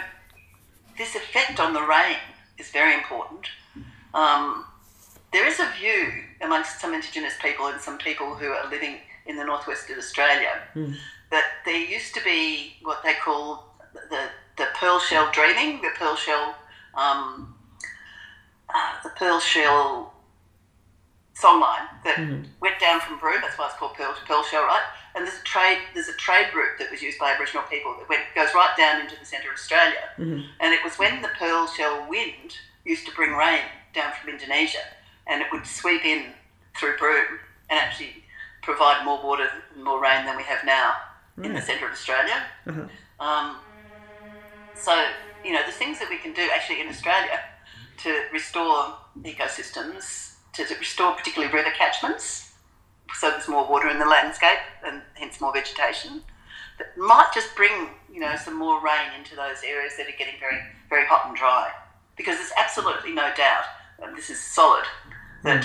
this effect on the rain is very important. Um, there is a view amongst some Indigenous people and some people who are living in the northwest of Australia Mm. that there used to be what they call the, the pearl shell dreaming, the pearl shell, um, uh, the pearl shell songline that Mhm. went down from Broome. That's why it's called pearl, pearl shell, right? And there's a trade there's a trade route that was used by Aboriginal people that went goes right down into the centre of Australia. Mhm. And it was when the pearl shell wind used to bring rain down from Indonesia, and it would sweep in through Broome and actually provide more water, more rain than we have now in the Right. centre of Australia. Uh-huh. Um, so, you know, the things that we can do actually in Australia to restore ecosystems, to, to restore particularly river catchments, so there's more water in the landscape and hence more vegetation, that might just bring, you know, some more rain into those areas that are getting very, very hot and dry. Because there's absolutely no doubt, and this is solid, that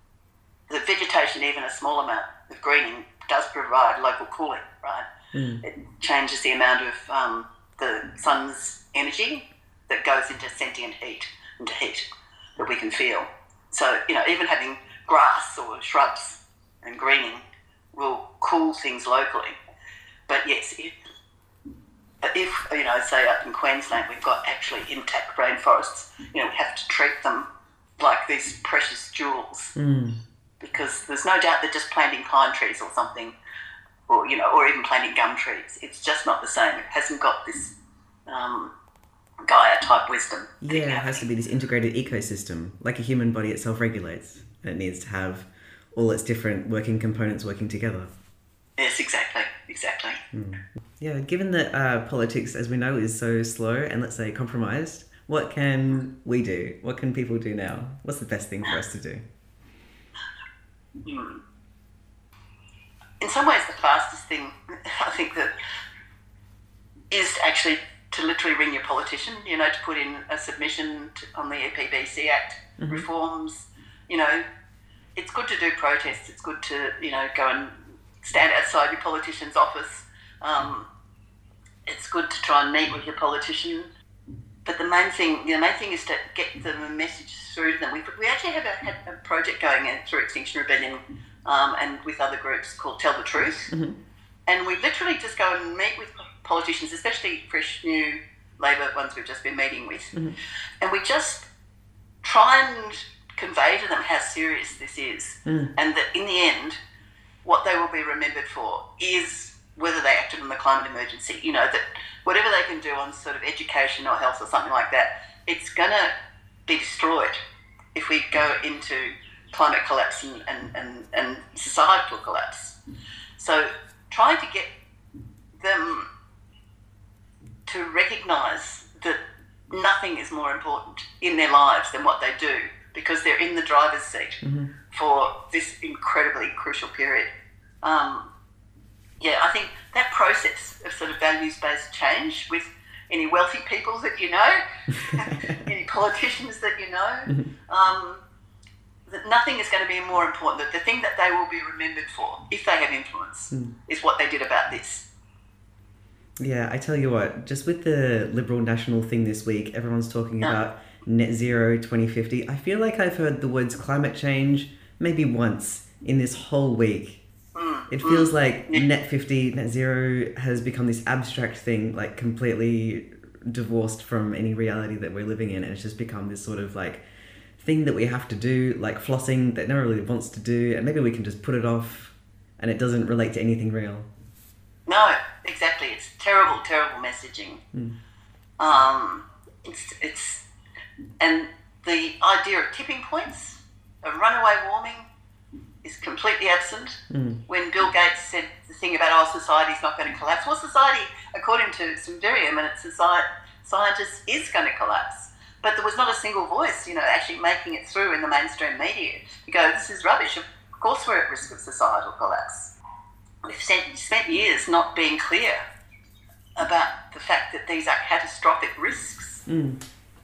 the vegetation, even a small amount of greening, does provide local cooling, right? Mm. It changes the amount of um, the sun's energy that goes into sentient heat, into heat that we can feel. So, you know, even having grass or shrubs and greening will cool things locally. But yes, if, but if, you know, say up in Queensland we've got actually intact rainforests, you know, we have to treat them like these precious jewels. Mm. Because there's no doubt that just planting pine trees or something or, you know, or even planting gum trees. It's just not the same. It hasn't got this um, Gaia-type wisdom. Yeah, it has to be this integrated ecosystem. Like a human body, it self-regulates. And it needs to have all its different working components working together. Yes, exactly, exactly. Mm. Yeah, given that uh, politics, as we know, is so slow and, let's say, compromised, what can we do? What can people do now? What's the best thing for us to do? Mm. In some ways, the fastest thing, I think, that is actually to literally ring your politician, you know, to put in a submission to, on the E P B C Act mm-hmm. reforms. You know, it's good to do protests. It's good to, you know, go and stand outside your politician's office. Um, it's good to try and meet with your politician. But the main thing, the main thing is to get the message through to them. We, we actually have a, had a project going in through Extinction Rebellion um, and with other groups called Tell the Truth. Mm-hmm. And we literally just go and meet with politicians, especially fresh, new Labor ones we've just been meeting with. Mm-hmm. And we just try and convey to them how serious this is mm. and that in the end, what they will be remembered for is whether they acted on the climate emergency. You know, that whatever they can do on sort of education or health or something like that, it's going to be destroyed if we go into climate collapse and, and, and, and societal collapse. So trying to get them to recognise that nothing is more important in their lives than what they do, because they're in the driver's seat mm-hmm. for this incredibly crucial period. Um, yeah, I think that process of sort of values-based change with any wealthy people that you know, any politicians that you know, mm-hmm. um, that nothing is going to be more important. That the thing that they will be remembered for, if they have influence, mm. is what they did about this. Yeah, I tell you what, just with the Liberal National thing this week, everyone's talking yeah. about net zero twenty fifty. I feel like I've heard the words climate change maybe once in this whole week. Mm, it feels mm, like yeah. net fifty, net zero has become this abstract thing, like completely divorced from any reality that we're living in. And it's just become this sort of like thing that we have to do, like flossing that no one really wants to do. And maybe we can just put it off and it doesn't relate to anything real. No, exactly. It's terrible, terrible messaging. Mm. Um, it's, it's, and the idea of tipping points, of runaway warming, is completely absent. Mm. When Bill Gates said the thing about, oh, society's not going to collapse. Well, society, according to some very eminent society, scientists, is going to collapse. But there was not a single voice, you know, actually making it through in the mainstream media. You go, this is rubbish. Of course we're at risk of societal collapse. We've spent, spent years not being clear about the fact that these are catastrophic risks. Mm.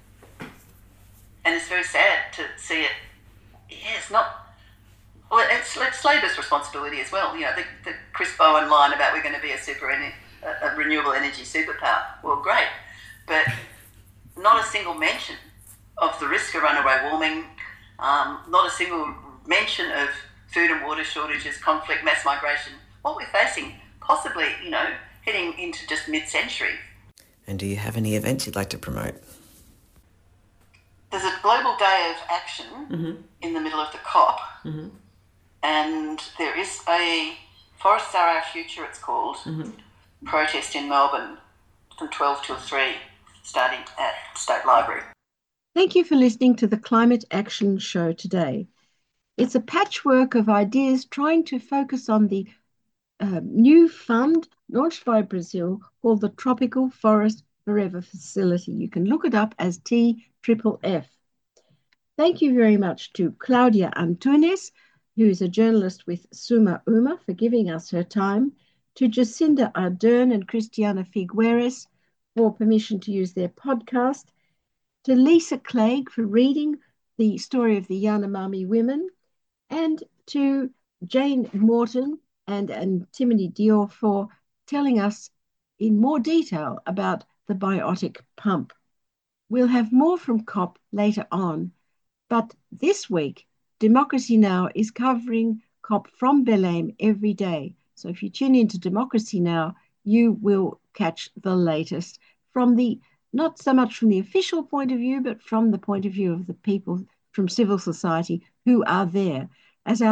And it's very sad to see it. Yeah, it's not. Well, it's, it's Labor's responsibility as well. You know, the, the Chris Bowen line about we're going to be a super ener- a, a renewable energy superpower. Well, great, but not a single mention of the risk of runaway warming. Um, not a single mention of food and water shortages, conflict, mass migration. What we're facing, possibly, you know, heading into just mid-century. And do you have any events you'd like to promote? There's a global day of action mm-hmm. in the middle of the COP, mm-hmm. and there is a Forests Are Our Future, it's called, mm-hmm. protest in Melbourne from twelve till three, starting at State Library. Thank you for listening to the Climate Action Show today. It's a patchwork of ideas trying to focus on the uh, new fund launched by Brazil called the Tropical Forest Forever Facility. You can look it up as T F F F. Thank you very much to Claudia Antunes, who is a journalist with Suma Uma, for giving us her time, to Jacinda Ardern and Christiana Figueres for permission to use their podcast, to Lisa Clegg for reading the story of the Yanomami women, and to Jane Morton and Antimony Dior for telling us in more detail about the biotic pump. We'll have more from COP later on, but this week, Democracy Now! Is covering COP from Belém every day. So if you tune into Democracy Now!, you will catch the latest from the, not so much from the official point of view, but from the point of view of the people from civil society who are there. As our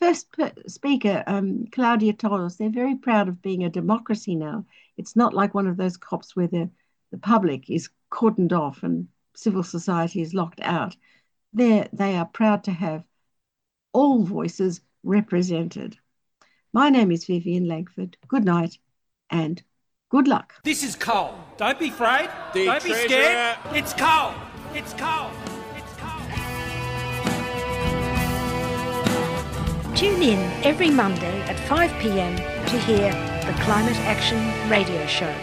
first speaker, um, Claudia, told us they're very proud of being a democracy now. It's not like one of those COPs where the, the public is cordoned off and civil society is locked out. They're, they are proud to have all voices represented. My name is Vivian Langford. Good night and good luck. This is coal. Don't be afraid. The Don't be treasurer. scared. It's coal. It's coal. It's coal. Tune in every Monday at five p.m. to hear the Climate Action Radio Show.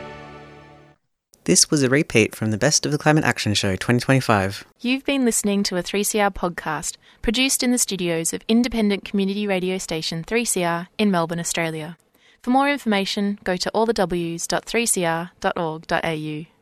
This was a repeat from the Best of the Climate Action Show twenty twenty-five. You've been listening to a three C R podcast produced in the studios of independent community radio station three C R in Melbourne, Australia. For more information, go to all the w s dot three c r dot org dot a u.